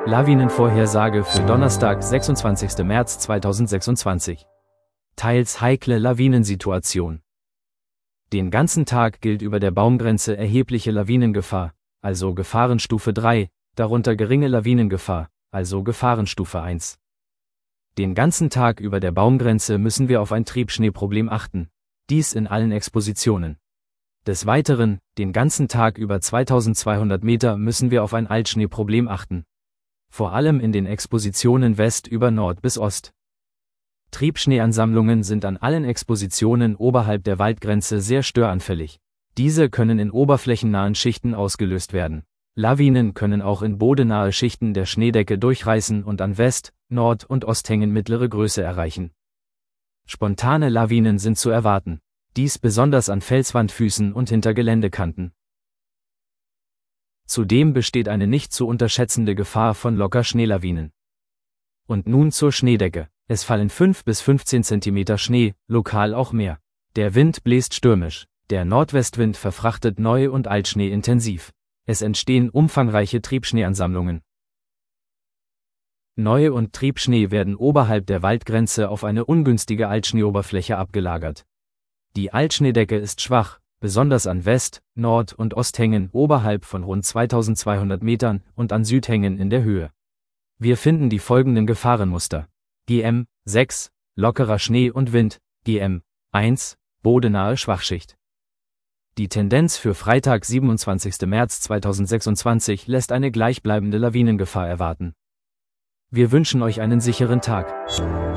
Lawinenvorhersage für Donnerstag, 26. März 2026. Teils heikle Lawinensituation. Den ganzen Tag gilt über der Baumgrenze erhebliche Lawinengefahr, also Gefahrenstufe 3, darunter geringe Lawinengefahr, also Gefahrenstufe 1. Den ganzen Tag über der Baumgrenze müssen wir auf ein Triebschneeproblem achten, dies in allen Expositionen. Des Weiteren, den ganzen Tag über 2200 Meter müssen wir auf ein Altschneeproblem achten. Vor allem in den Expositionen West über Nord bis Ost. Triebschneeansammlungen sind an allen Expositionen oberhalb der Waldgrenze sehr störanfällig. Diese können in oberflächennahen Schichten ausgelöst werden. Lawinen können auch in bodennahe Schichten der Schneedecke durchreißen und an West-, Nord- und Osthängen mittlere Größe erreichen. Spontane Lawinen sind zu erwarten. Dies besonders an Felswandfüßen und hinter Geländekanten. Zudem besteht eine nicht zu unterschätzende Gefahr von Lockerschneelawinen. Und nun zur Schneedecke. Es fallen 5 bis 15 cm Schnee, lokal auch mehr. Der Wind bläst stürmisch. Der Nordwestwind verfrachtet Neu- und Altschnee intensiv. Es entstehen umfangreiche Triebschneeansammlungen. Neu- und Triebschnee werden oberhalb der Waldgrenze auf eine ungünstige Altschneeoberfläche abgelagert. Die Altschneedecke ist schwach, besonders an West-, Nord- und Osthängen oberhalb von rund 2200 Metern und an Südhängen in der Höhe. Wir finden die folgenden Gefahrenmuster. GM 6, lockerer Schnee und Wind, GM 1, bodennahe Schwachschicht. Die Tendenz für Freitag, 27. März 2026 lässt eine gleichbleibende Lawinengefahr erwarten. Wir wünschen euch einen sicheren Tag.